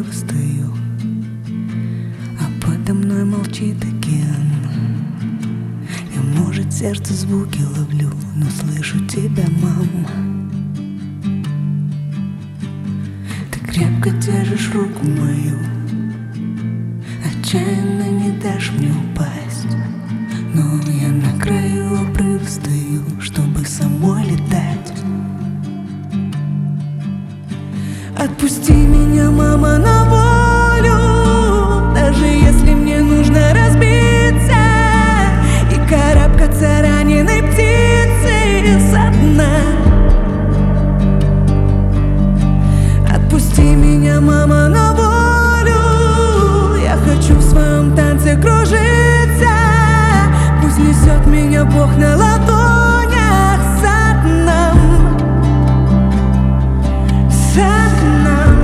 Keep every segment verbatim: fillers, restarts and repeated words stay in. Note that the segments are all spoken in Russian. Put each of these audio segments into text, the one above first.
обрыва стою, а подо мной молчит океан. Я, может, сердце звуки ловлю, но слышу тебя, мама. Ты крепко держишь руку мою, отчаянно не дашь мне упасть. Но я на краю обрыва стою, чтобы самой летать. Отпусти меня, мама, на волю, даже если мне нужно разбиться и карабкаться раненой птицей со дна. Отпусти меня, мама, на волю, я хочу в своем танце кружиться. Пусть несет меня Бог на ладонях за дном, за дном.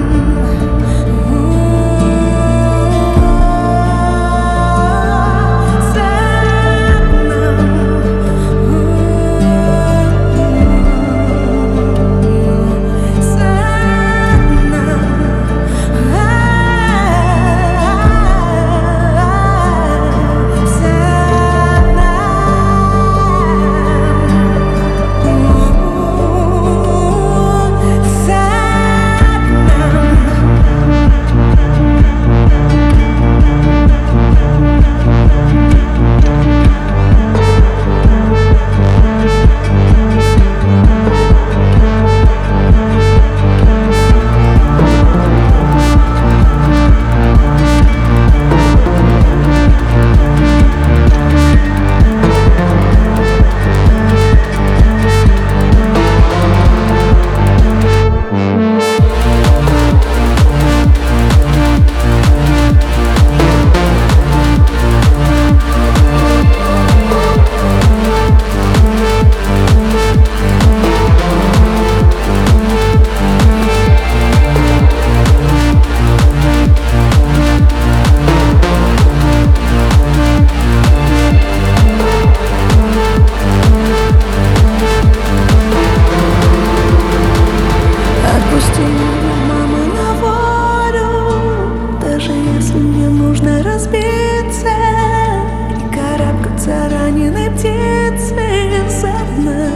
Разбиться и карабкаться раненой птицей со дна.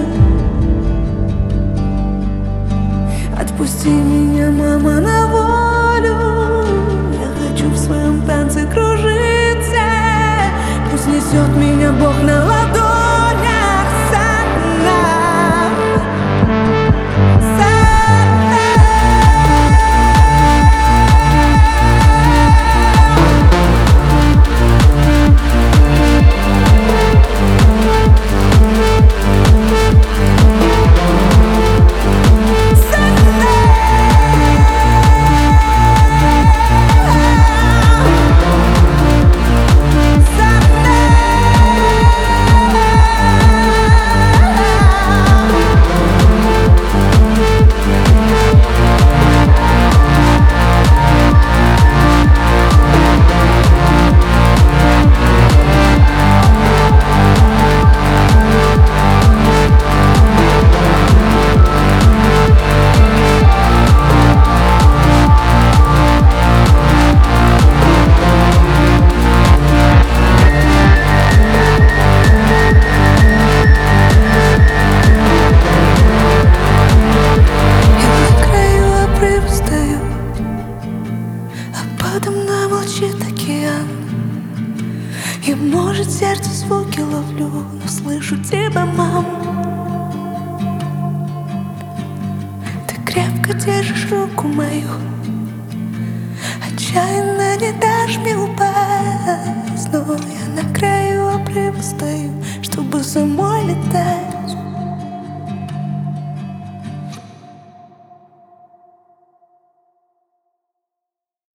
Отпусти меня, мама, на волю, я хочу в своем танце кружиться. Пусть несет меня Бог на ладонях за дном, за дном. Подо мной молчит океан. И, может, сердце звуки ловлю, но слышу тебя, мам. Ты крепко держишь руку мою, отчаянно не дашь мне упасть. Но я на краю обрыва стою, чтобы самой летать.